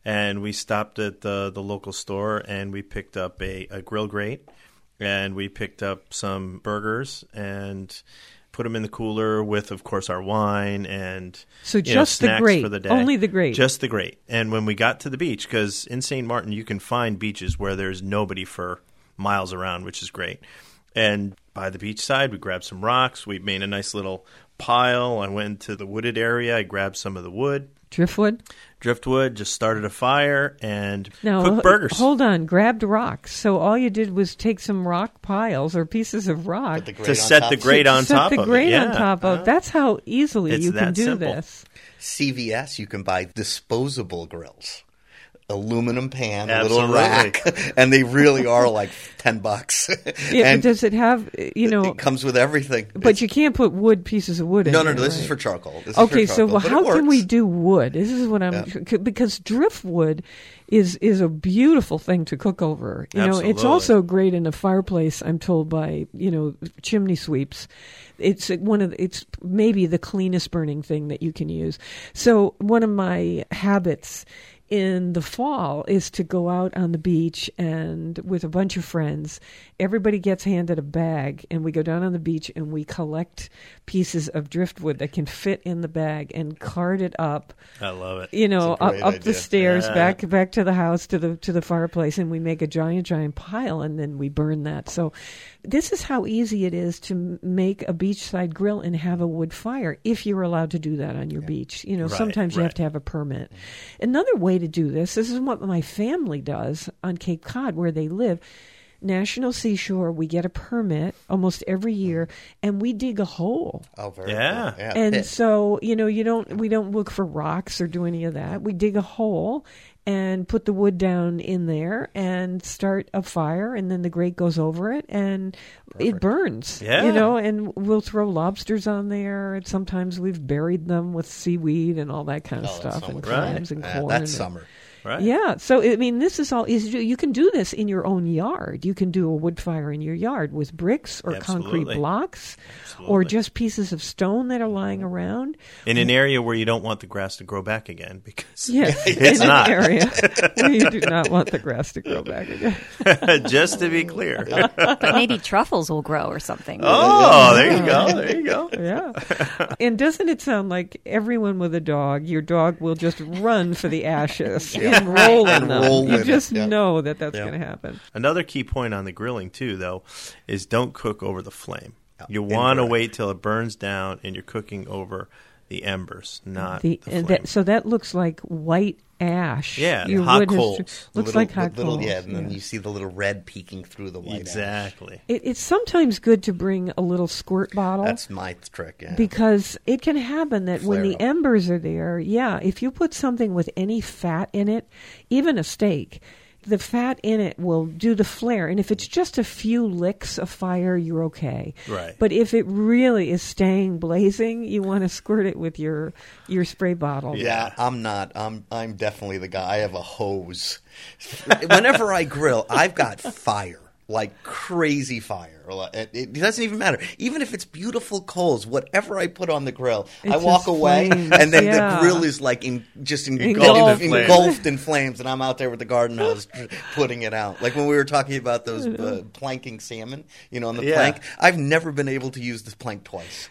and we stopped at the, the local store, and we picked up a, a grill grate, and we picked up some burgers, and put them in the cooler with, of course, our wine and So you just know, the snacks grate, for the day. only the grate. Just the grate. And when we got to the beach, because in Saint Martin you can find beaches where there's nobody for miles around, which is great. And by the beach side, we grabbed some rocks. We made a nice little pile. I went to the wooded area. I grabbed some of the wood. Driftwood? Driftwood, just started a fire and No, cooked burgers. Hold on, grabbed rocks. So all you did was take some rock piles or pieces of rock Put the grate to on set top the of it. grate on set top the of grate it. on Yeah. top of. Uh-huh. That's how easily It's you can that do simple. this. C V S, you can buy disposable grills. Aluminum pan, a Absolutely. little rack, and they really are like ten bucks. Yeah, and but does it have, you know, it comes with everything. but It's- you can't put wood, pieces of wood in no, no, there, no. This right? is for charcoal. This Okay, is for so charcoal, but it how can we works. do wood? This is what I'm Yeah. because driftwood is is a beautiful thing to cook over. You know, it's Absolutely. also great in a fireplace. I'm told by you know chimney sweeps. It's one of the, it's maybe the cleanest burning thing that you can use. So one of my habits in the fall is to go out on the beach and with a bunch of friends, everybody gets handed a bag and we go down on the beach and we collect pieces of driftwood that can fit in the bag and cart it up, I love it. you know, It's a up, great up the idea. stairs, Yeah. back back to the house, to the to the fireplace, and we make a giant, giant pile and then we burn that. So this is how easy it is to m- make a beachside grill and have a wood fire if you're allowed to do that on your beach. You know, Right, sometimes you have right. to have a permit. Another way to do this, this is what my family does on Cape Cod where they live. National Seashore, we get a permit almost every year, and we dig a hole. Oh, very Yeah. cool. Yeah. And pit. so, you know, you don't we don't look for rocks or do any of that. We dig a hole and put the wood down in there and start a fire, and then the grate goes over it and it burns. Yeah. You know, and we'll throw lobsters on there, and sometimes we've buried them with seaweed and all that kind of Oh, that's stuff, so and much fun. clams and Yeah, corn. that's and- summer. Right. Yeah, so I mean, this is all easy to do. You can do this in your own yard. You can do a wood fire in your yard with bricks or concrete Absolutely. blocks, or Absolutely. just pieces of stone that are lying around. In an area where you don't want the grass to grow back again because Yes, It's in not. an area where you do not want the grass to grow back again. just to be clear. But maybe truffles will grow or something. Oh, there you go. There you go. Yeah, and doesn't it sound like everyone with a dog, your dog will just run for the ashes and roll in them? Roll You in just it, yeah. know that that's Yeah. going to happen. Another key point on the grilling too, though, is don't cook over the flame. You want to Incorrect. wait till it burns down, and you're cooking over the embers, not The, the, and flame. that, so that looks like white ash. Yeah, Your hot wood has- coals. looks Little- like hot little, coals. Yeah, and then yeah. you see the little red peeking through the white. ash. exactly. It, it's sometimes good to bring a little squirt bottle. That's my trick. Yeah. Because it can happen that when Flare the up. embers are there, yeah, if you put something with any fat in it, even a steak, the fat in it will do the flare. And if it's just a few licks of fire, you're okay. Right. But if it really is staying blazing, you want to squirt it with your your spray bottle. Yeah, I'm not. I'm I'm definitely the guy. I have a hose. Whenever I grill, I've got fire, like crazy fire. It, it doesn't even matter. Even if it's beautiful coals, whatever I put on the grill, I It's walk just away, flames, and then yeah. the grill is like in, just Engulfed engulfed, in flames. engulfed in flames, and I'm out there with the garden hose putting it out. Like when we were talking about those uh, planking salmon, you know, on the Yeah. plank. I've never been able to use this plank twice.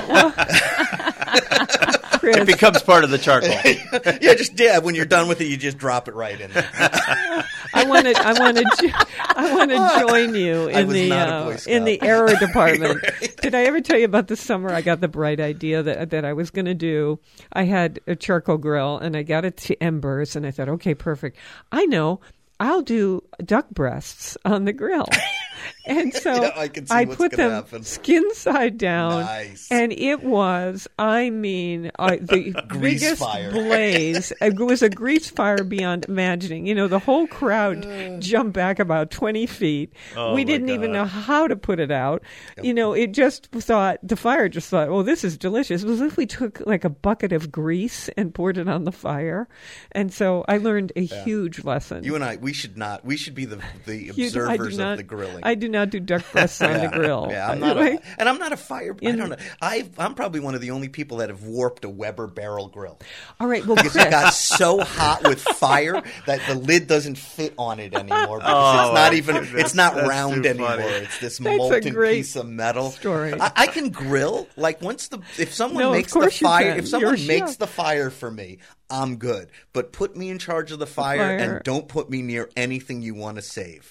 Chris, It becomes part of the charcoal. Yeah, just yeah. When you're done with it, you just drop it right in there. I want to. I want to. I want to join you I in was the not a uh, Boy in Scout. the error department. Right. Did I ever tell you about the summer? I got the bright idea that that I was going to do. I had a charcoal grill and I got it to embers, and I thought, okay, perfect. I know. I'll do duck breasts on the grill. And so Yeah, I can see I what's put gonna them happen. skin side down. Nice. And it was, I mean, uh, the Grease biggest fire. blaze. It was a grease fire beyond imagining. You know, the whole crowd jumped back about twenty feet. Oh, we my didn't even God. know how to put it out. You know, it just thought, the fire just thought, oh, this is delicious. It was as if we took like a bucket of grease and poured it on the fire. And so I learned a huge lesson. You and I, we should not. We should be the the You- I do observers not- of the grilling. I do not do duck breasts on the grill. Yeah, I'm not, a, Right? and I'm not a fire. I In- don't know. I I'm probably one of the only people that have warped a Weber barrel grill. All right. Well, Because Chris, it got so hot with fire that the lid doesn't fit on it anymore. Because Oh, it's not even. It's that's- not that's round too anymore. funny. It's this That's a molten great piece of metal. story. I, I can grill. Like once the if someone No, of makes the course you fire, can. if someone You're a makes chef. the fire for me, I'm good. But put me in charge of the fire, fire. and don't put me near anything you want to save.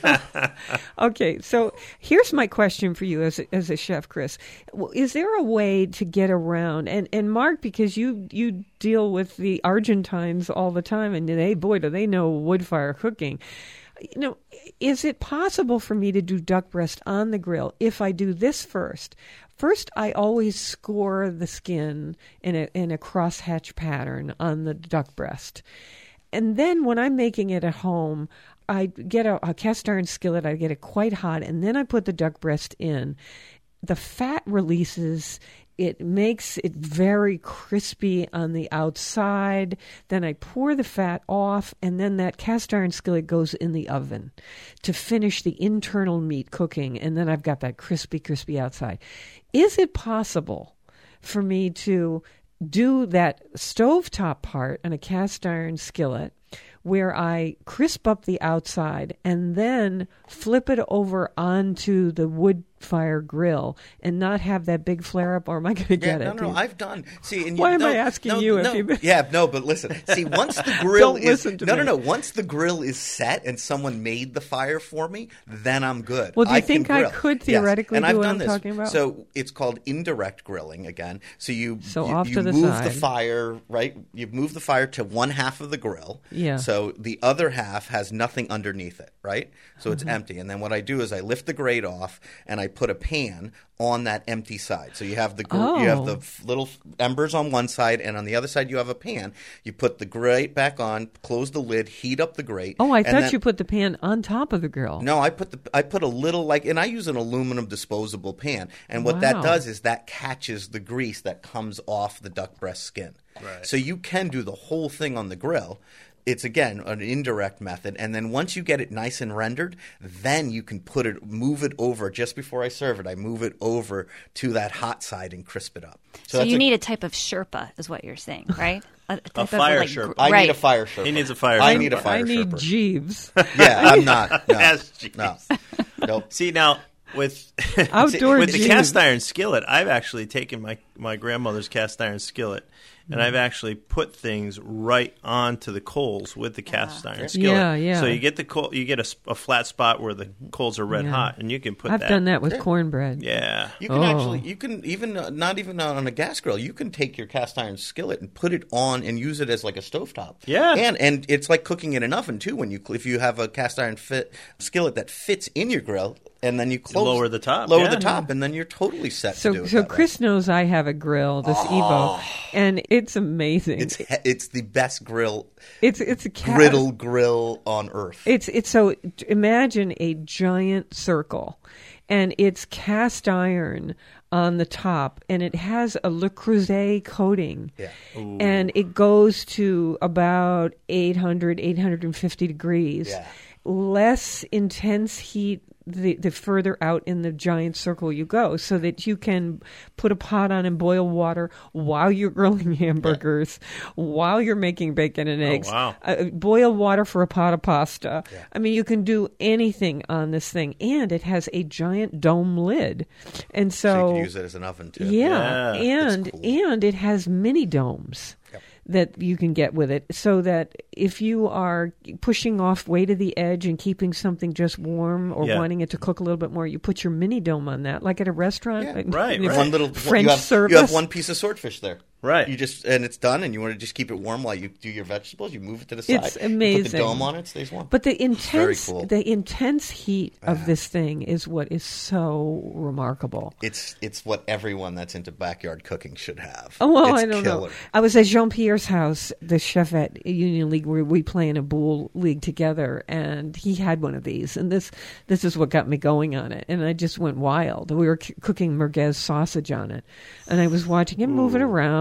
okay, so here's my question for you as a, as a chef, Chris. W- Is there a way to get around and and Mark, because you you deal with the Argentines all the time, and they boy do they know wood fire cooking. You know, is it possible for me to do duck breast on the grill if I do this first? First, I always score the skin in a in a crosshatch pattern on the duck breast. And then when I'm making it at home, I get a, a cast iron skillet, I get it quite hot, and then I put the duck breast in. The fat releases, it makes it very crispy on the outside. Then I pour the fat off, and then that cast iron skillet goes in the oven to finish the internal meat cooking, and then I've got that crispy, crispy outside. Is it possible for me to do that stovetop part on a cast iron skillet where I crisp up the outside and then flip it over onto the wood fire grill and not have that big flare up, or am I going to Yeah, get no, it? no, I've done. See, and you, Why am no, I asking no, you if no, you- Yeah, no, but listen. See, once the grill Don't is listen to no, me. no, no. Once the grill is set and someone made the fire for me, then I'm good. Well, do you I can think I grill. could Yes, theoretically and do I've what done I'm this. talking about? So it's called indirect grilling again. So you So you, off you to the move side. the fire right. You move the fire to one half of the grill. Yeah. So the other half has nothing underneath it, right? So it's Mm-hmm. empty. And then what I do is I lift the grate off and I put a pan on that empty side. So you have the gr- you have Oh. the f- little embers on one side, and on the other side you have a pan. You put the grate back on, close the lid, heat up the grate. Oh, I and thought then- you put the pan on top of the grill. No, I put the I put a little like, and I use an aluminum disposable pan, and what that Wow. does is that catches the grease that comes off the duck breast skin. Right. So you can do the whole thing on the grill. It's again an indirect method, and then once you get it nice and rendered, then you can put it, move it over. Just before I serve it, I move it over to that hot side and crisp it up. So that's you a- need a type of Sherpa, is what you're saying, right? A, type of, fire like, Sherpa. gr- I right. need a fire Sherpa. He needs a fire I Sherpa. need a fire I need Sherpa. Jeeves. Yeah, I'm not. No, Yes, jeez. no, nope. See now with Outdoor with the Jeeves. cast iron skillet, I've actually taken my my grandmother's cast iron skillet, and I've actually put things right onto the coals with the cast iron skillet. Yeah, yeah. So you get the coal, you get a, s- a flat spot where the coals are red Yeah. hot, and you can put I've that. done that with cornbread. Yeah. You can Oh. actually, you can even uh, not even on a gas grill. You can take your cast iron skillet and put it on and use it as like a stovetop. Yeah. and and it's like cooking in an oven too. When you if you have a cast iron fit skillet that fits in your grill, and then you close, lower the top, lower yeah. the top, and then you're totally set So, to do it. so that way. Chris knows I have a grill, this Evo, and it's amazing. it's he- it's the best grill it's it's a cat. griddle grill on earth. It's it's so imagine a giant circle, and it's cast iron on the top, and it has a Le Creuset coating, Yeah. and it goes to about eight hundred, eight hundred fifty degrees. Yeah. Less intense heat the, the further out in the giant circle you go, so that you can put a pot on and boil water while you're grilling hamburgers, while you're making bacon and eggs. wow. Uh, boil water for a pot of pasta. I mean, you can do anything on this thing, and it has a giant dome lid, and So so, you can use it as an oven too. yeah, Yeah. and It's cool. and it has mini domes that you can get with it, so that if you are pushing off way to the edge and keeping something just warm or Yeah. wanting it to cook a little bit more, you put your mini dome on that, like at a restaurant. Yeah, like, right, if- right. One little French you have, service. You have one piece of swordfish there. Right. You just and it's done, and you want to just keep it warm while you do your vegetables. You move it to the side. It's You put amazing. the dome on it, it stays warm. But the very intense, cool. the intense heat of this thing is what is so remarkable. It's it's what everyone that's into backyard cooking should have. Oh, well, it's I don't killer. know. I was at Jean Pierre's house, the chef at Union League, where we play in a boule league together, and he had one of these, and this this is what got me going on it, and I just went wild. We were c- cooking merguez sausage on it, and I was watching him move it around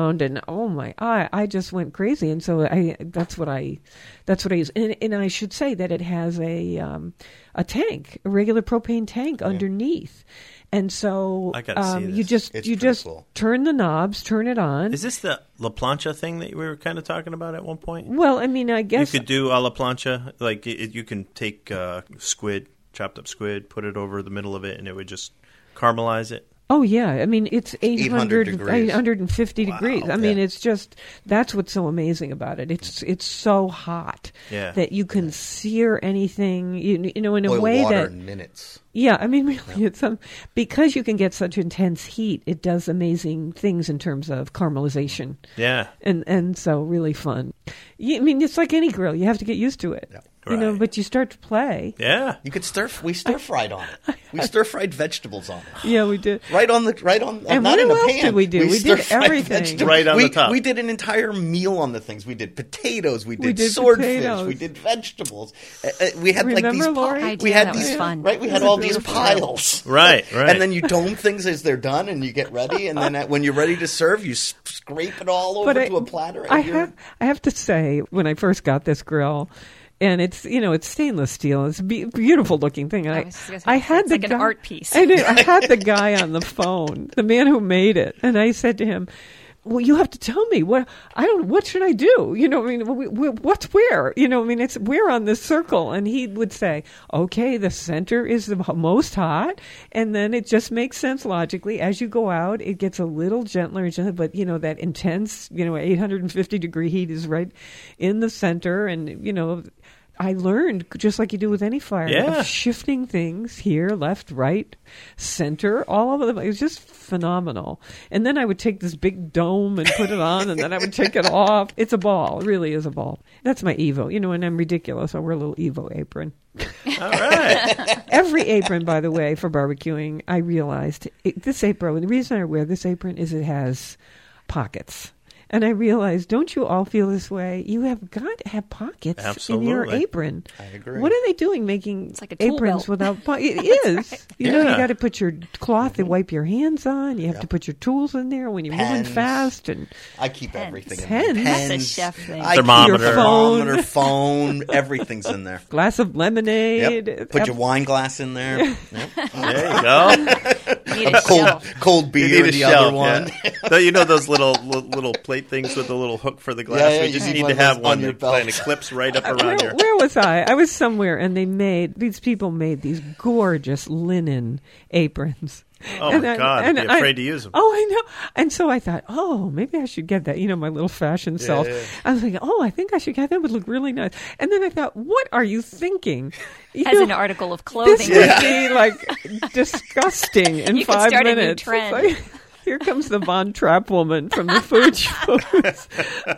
around, and oh my, I I just went crazy, and so I that's what I that's what I use, and, and I should say that it has a um, a tank, a regular propane tank yeah. underneath. And so I gotta um, see this. you just It's you pretty just cool. turn the knobs, turn it on. Is this the La Plancha thing that we were kind of talking about at one point? Well, I mean, I guess You could do a La Plancha, like it, you can take uh, squid, chopped up squid, put it over the middle of it, and it would just caramelize it. Oh, yeah. I mean, it's eight hundred, degrees. eight hundred fifty Wow. degrees. I mean, Yeah. it's just, that's what's so amazing about it. It's it's so hot Yeah. that you can sear anything, you, you know, in a Boil way water that... in minutes. Yeah, I mean, really, it's um, because you can get such intense heat, it does amazing things in terms of caramelization. Yeah. And and so really fun. You, I mean, it's like any grill. You have to get used to it. Yeah. You know, Right. but you start to play. Yeah. You could stir. We stir fried on it. We stir fried vegetables on it. Yeah, we did. Right on the right on. And not what in a else pan. did we do? We did stir-fried everything. vegetables. Right on we, the top. We did an entire meal on the things. We did potatoes. We did, We did swordfish. potatoes. We did vegetables. Uh, uh, we had like Remember, these. Lori? pi- I we did. had That these was fun. right. We had It all was these beautiful. piles. Right, right. And then you dome things as they're done, and you get ready. And then uh, when you're ready to serve, you s- scrape it all over But I, to a platter. And I you're, have I have to say, when I first got this grill, and it's you know it's stainless steel, it's a be- beautiful looking thing. And I I, was just gonna say, I had it's the like an guy, art piece. I did. I had the guy on the phone, the man who made it, and I said to him, "Well, you have to tell me what I don't. What should I do? You know, I mean, we, we, what's where? You know, I mean, it's where on this circle." And he would say, "Okay, the center is the most hot, and then it just makes sense logically. As you go out, it gets a little gentler, and gentler, but you know that intense, you know, eight hundred fifty degree heat is right in the center, and you know." I learned, just like you do with any fire, Yeah. of shifting things here, left, right, center, all of them. It was just phenomenal. And then I would take this big dome and put it on, and then I would take it off. It's a ball. It really is a ball. That's my Evo. You know, and I'm ridiculous. I wear a little Evo apron. All right. Every apron, by the way, for barbecuing, I realized it, this apron, the reason I wear this apron is it has pockets. And I realized, don't you all feel this way? You have got to have pockets in your Absolutely. apron. I agree. What are they doing making It's like a tool aprons belt. without pockets? It is. You know, you Yeah. got to put your cloth to wipe your hands on. You have Yeah. to put your tools in there when you're moving Pens. fast. And I keep Pens. everything in Pens. there. That's a Pens. chef thing. I keep Thermometer. your Phone. thermometer, phone, everything's in there. glass of lemonade. Yep. Put your wine glass in there. Yep. There you go. Need a Cold, shelf. cold You beer need in a the shelf. other one. Yeah. So you know those little li- little plate things with the little hook for the glass? Yeah, yeah, we you just need need one to of those have on one your that belt. kind of clips right up around Where, here. where was I? I was somewhere, and they made these people made these gorgeous linen aprons. Oh, And my I- God. and I'd be I- afraid to use them. Oh, I know. And so I thought, oh, maybe I should get that. You know, my little fashion self. yeah. I was like, oh, I think I should get that. Would look really nice. And then I thought, what are you thinking? You As know, an article of this clothing. would be like disgusting in You could five start a new minutes. It's trend. like, here comes the Von Trapp woman from the food shows.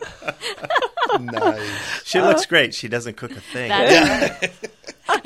Nice. She looks great. She doesn't cook a thing. That's right.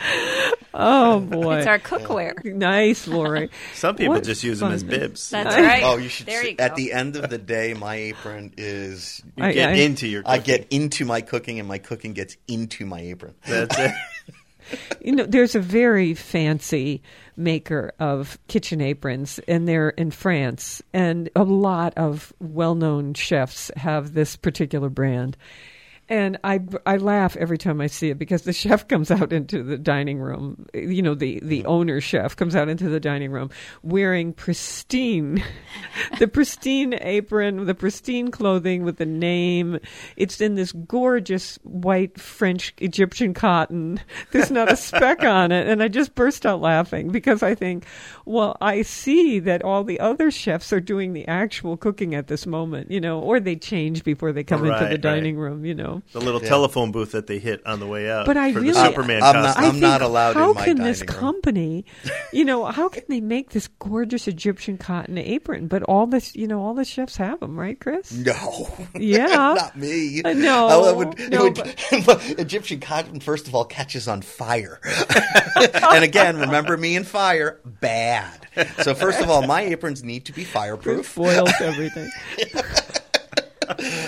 Oh boy, It's our cookware. nice, Lori. Some people What just use them as fun. bibs. That's I- right. Oh, you should. There see, you go. At the end of the day, my apron is. You I- get I- into your cooking. I get into my cooking, and my cooking gets into my apron. That's it. You know, there's a very fancy maker of kitchen aprons, and they're in France, and a lot of well-known chefs have this particular brand. And I, I laugh every time I see it because the chef comes out into the dining room, you know, the, the owner chef comes out into the dining room wearing pristine, the pristine apron, the pristine clothing with the name. It's in this gorgeous white French Egyptian cotton. There's not a speck on it. And I just burst out laughing because I think, well, I see that all the other chefs are doing the actual cooking at this moment, you know, or they change before they come into Right, the dining right. room, you know. The little Yeah. telephone booth that they hit on the way out. But I for really- the Superman I'm not- costume. I I'm think, not allowed in how my can this dining room. company, you know, how can they make this gorgeous Egyptian cotton apron? But all this, you know, all the chefs have them, right, Chris? No. Yeah. Not me. I know. Oh, it would, it No, would- Egyptian cotton, first of all, catches on fire. And again, remember me and fire, bad. So first of all, my aprons need to be Chris fireproof. foils everything.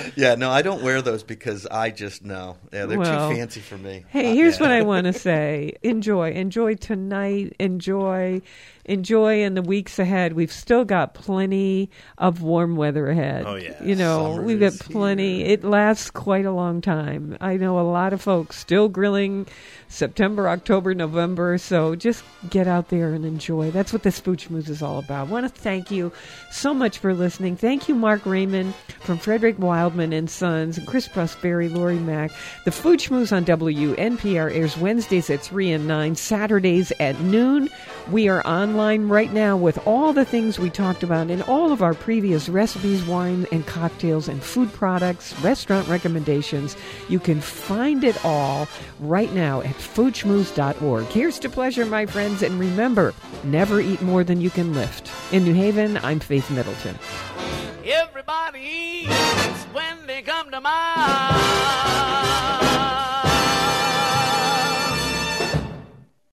Yeah, no, I don't wear those because I just know. Yeah, they're Well, too fancy for me. Hey, Uh, here's yeah. what I want to say. Enjoy. Enjoy tonight. Enjoy. Enjoy in the weeks ahead. We've still got plenty of warm weather ahead. Oh, yeah. You know, Summer we've got is plenty. It lasts quite a long time. I know a lot of folks still grilling September, October, November. So just get out there and enjoy. That's what this Food Schmooze is all about. I want to thank you so much for listening. Thank you, Mark Raymond from Frederick Wildman and Sons, and Chris Prosperi, Lori Mack. The Food Schmooze on W N P R airs Wednesdays at three and nine, Saturdays at noon. We are online right now with all the things we talked about in all of our previous recipes, wine and cocktails and food products, restaurant recommendations. You can find it all right now at food schmooze dot org. Here's to pleasure, my friends, and remember, never eat more than you can lift. In New Haven, I'm Faith Middleton. Everybody eats when they come to mind.